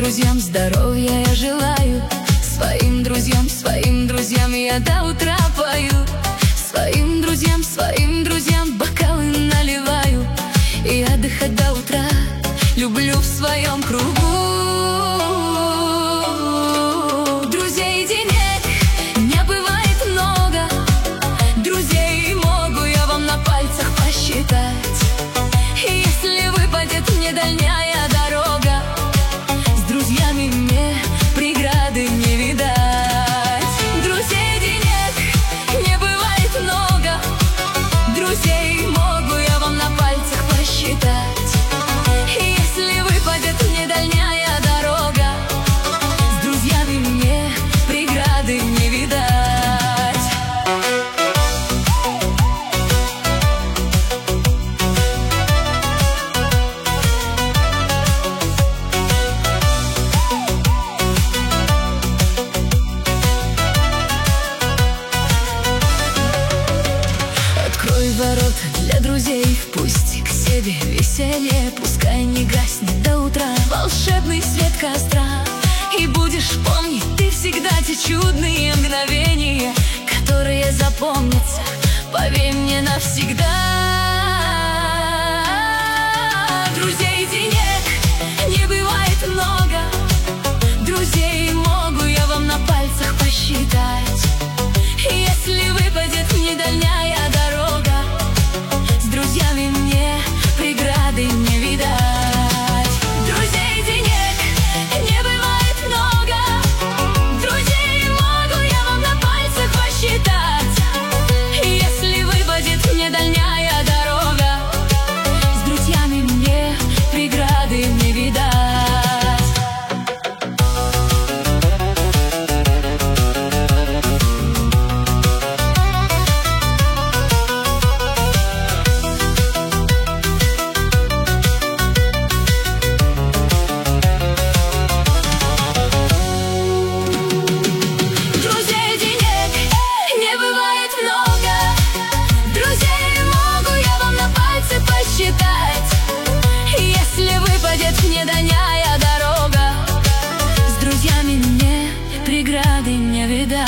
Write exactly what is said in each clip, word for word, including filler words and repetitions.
друзьям здоровья я желаю. Своим друзьям, своим друзьям я до утра пою. Своим друзьям, своим друзьям бокалы наливаю. И отдыхать до утра люблю в своем кругу. Друзей денег не бывает много, друзей могу я вам на пальцах посчитать. Если выпадет мне дальняя дорога, с друзьями мне преграды не видать. Друзей денег не бывает много, друзей могу я вам на пальцах посчитать. Если выпадет мне дальняя дорога, с друзьями мне преграды не видать. Открой ворота для друзей, впусти к себе веселье. Пускай не гаснет до утра волшебный свет костра. И будешь помнить ты всегда те чудные мгновения, которые запомнятся, поверь мне, навсегда. Друзей денег не бывает много, друзей могу я вам на пальцах посчитать. Если выпадет мне дальняя дорога, с друзьями мне преграды не видать. Друзей денег не бывает много, друзей могу я вам на пальцах посчитать. Если выпадет мне дальняя дорога, с друзьями мне преграды не видать. Если выпадет мне дальняя дорога, с друзьями мне преграды не видать.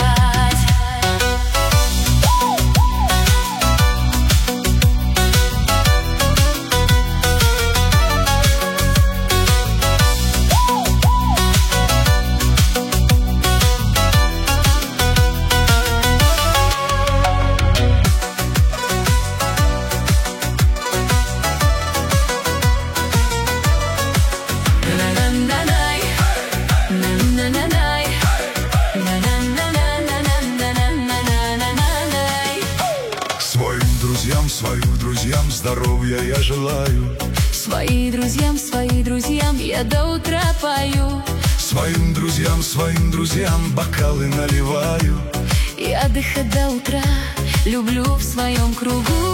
Своим друзьям здоровья я желаю. Своим друзьям, своим друзьям я до утра пою. Своим друзьям, своим друзьям бокалы наливаю. И отдыхать до утра люблю в своем кругу.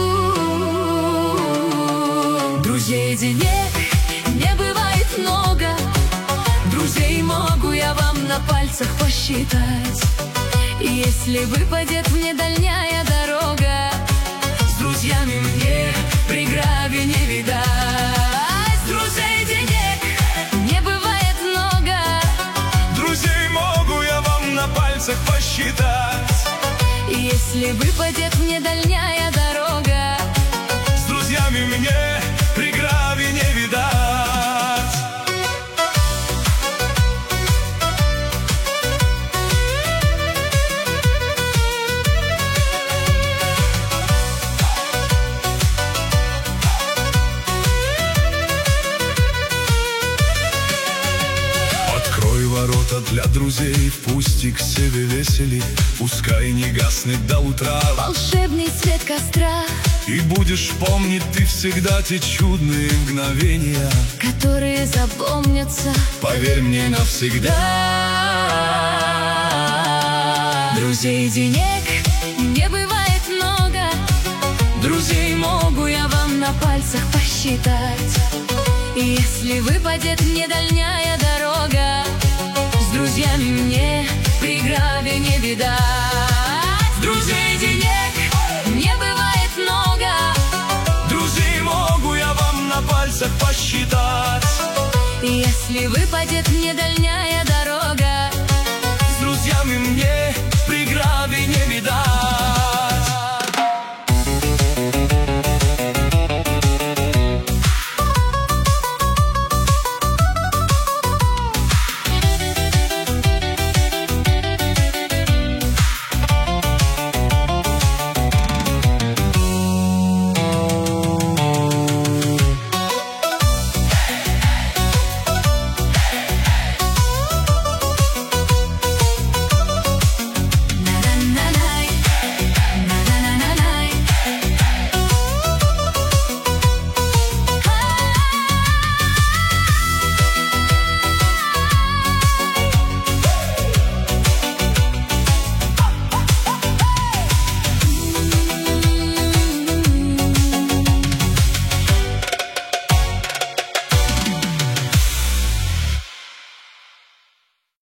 Друзей денег не бывает много, друзей могу я вам на пальцах посчитать. И если выпадет мне дальняя дорога, с друзьями мне преграды не видать. Друзей денег не бывает много, друзей могу я вам на пальцах посчитать. И если выпадет мне дальняя дорога, с друзьями мне преграды не видать. Ворота для друзей, впусти к себе весели. Пускай не гаснет до утра волшебный свет костра. И будешь помнить ты всегда те чудные мгновения, которые запомнятся, поверь мне, навсегда. Друзей денег не бывает много, друзей могу я вам на пальцах посчитать. И если выпадет мне дальняя дорога, с друзьями мне преграды не видать. Друзей денег не бывает много, друзей могу я вам на пальцах посчитать. И Если выпадет мне дальняя